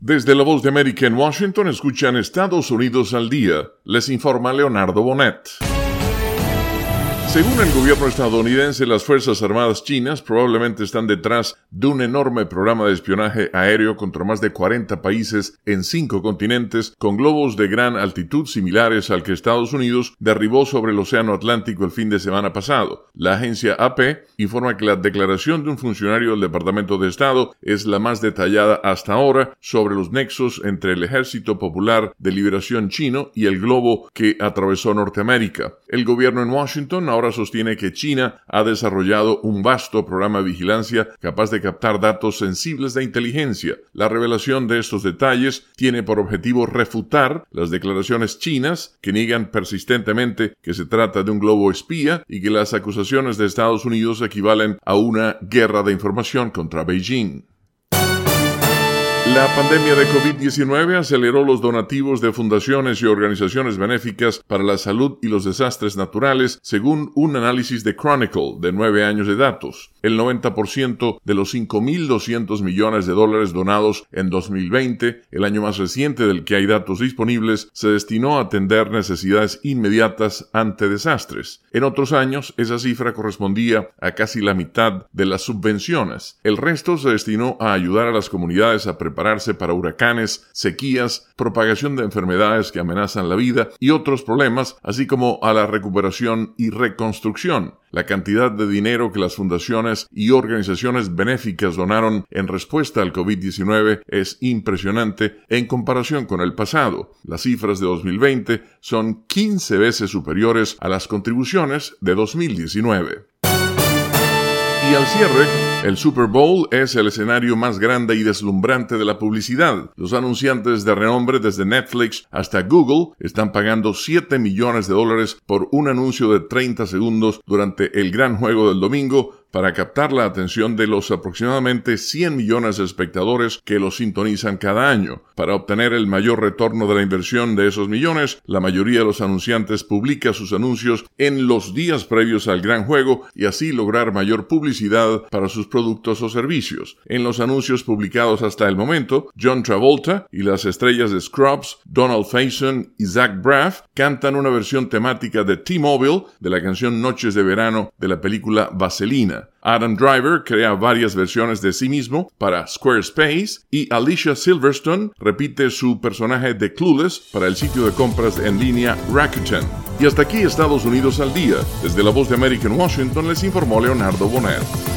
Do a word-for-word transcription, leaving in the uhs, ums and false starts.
Desde la Voz de América en Washington escuchan Estados Unidos al día. Les informa Leonardo Bonet. Según el gobierno estadounidense, las Fuerzas Armadas chinas probablemente están detrás de un enorme programa de espionaje aéreo contra más de cuarenta países en cinco continentes, con globos de gran altitud similares al que Estados Unidos derribó sobre el Océano Atlántico el fin de semana pasado. La agencia A P informa que la declaración de un funcionario del Departamento de Estado es la más detallada hasta ahora sobre los nexos entre el Ejército Popular de Liberación chino y el globo que atravesó Norteamérica. El gobierno en Washington ahora Ahora sostiene que China ha desarrollado un vasto programa de vigilancia capaz de captar datos sensibles de inteligencia. La revelación de estos detalles tiene por objetivo refutar las declaraciones chinas que niegan persistentemente que se trata de un globo espía y que las acusaciones de Estados Unidos equivalen a una guerra de información contra Beijing. La pandemia de COVID diecinueve aceleró los donativos de fundaciones y organizaciones benéficas para la salud y los desastres naturales, según un análisis de Chronicle de nueve años de datos. El noventa por ciento de los cinco mil doscientos millones de dólares donados en dos mil veinte, el año más reciente del que hay datos disponibles, se destinó a atender necesidades inmediatas ante desastres. En otros años, esa cifra correspondía a casi la mitad de las subvenciones. El resto se destinó a ayudar a las comunidades a prepararse para huracanes, sequías, propagación de enfermedades que amenazan la vida y otros problemas, así como a la recuperación y reconstrucción. La cantidad de dinero que las fundaciones y organizaciones benéficas donaron en respuesta al COVID diecinueve es impresionante en comparación con el pasado. Las cifras de dos mil veinte son quince veces superiores a las contribuciones de dos mil diecinueve. Y al cierre, el Super Bowl es el escenario más grande y deslumbrante de la publicidad. Los anunciantes de renombre desde Netflix hasta Google están pagando siete millones de dólares por un anuncio de treinta segundos durante el gran juego del domingo para captar la atención de los aproximadamente cien millones de espectadores que los sintonizan cada año. Para obtener el mayor retorno de la inversión de esos millones, la mayoría de los anunciantes publica sus anuncios en los días previos al gran juego y así lograr mayor publicidad para sus productos o servicios. En los anuncios publicados hasta el momento, John Travolta y las estrellas de Scrubs, Donald Faison y Zach Braff cantan una versión temática de T-Mobile de la canción Noches de Verano de la película Vaselina. Adam Driver crea varias versiones de sí mismo para Squarespace y Alicia Silverstone repite su personaje de Clueless para el sitio de compras en línea Rakuten. Y hasta aquí Estados Unidos al día. Desde la Voz de América en Washington les informó Leonardo Bonet.